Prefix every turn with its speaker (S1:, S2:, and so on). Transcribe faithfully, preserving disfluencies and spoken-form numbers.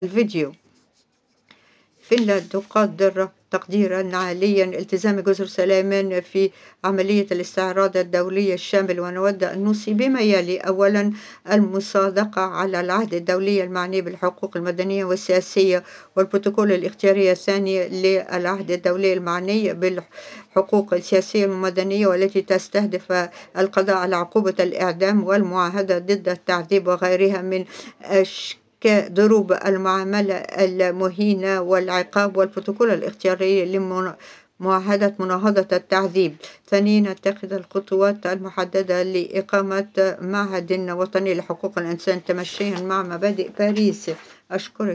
S1: الفيديو. فنلندا تقدر تقديرا عاليا التزام جزر سليمان في عملية الاستعراض الدولي الشامل، ونود أن نوصي بما يلي: أولا، المصادقة على العهد الدولي المعني بالحقوق المدنية والسياسية والبروتوكول الاختياري الثاني للعهد الدولي المعني بالحقوق السياسية والمدنية، والتي تستهدف القضاء على عقوبة الإعدام والمعاهدة ضد التعذيب وغيرها من أشكال كضروب المعاملة المهينة والعقاب، والبروتوكول الاختياري لمعاهدة مناهضة التعذيب. ثانيا، اتخذ الخطوات المحددة لإقامة معهد وطني لحقوق الإنسان تمشيا مع مبادئ باريس. أشكرك.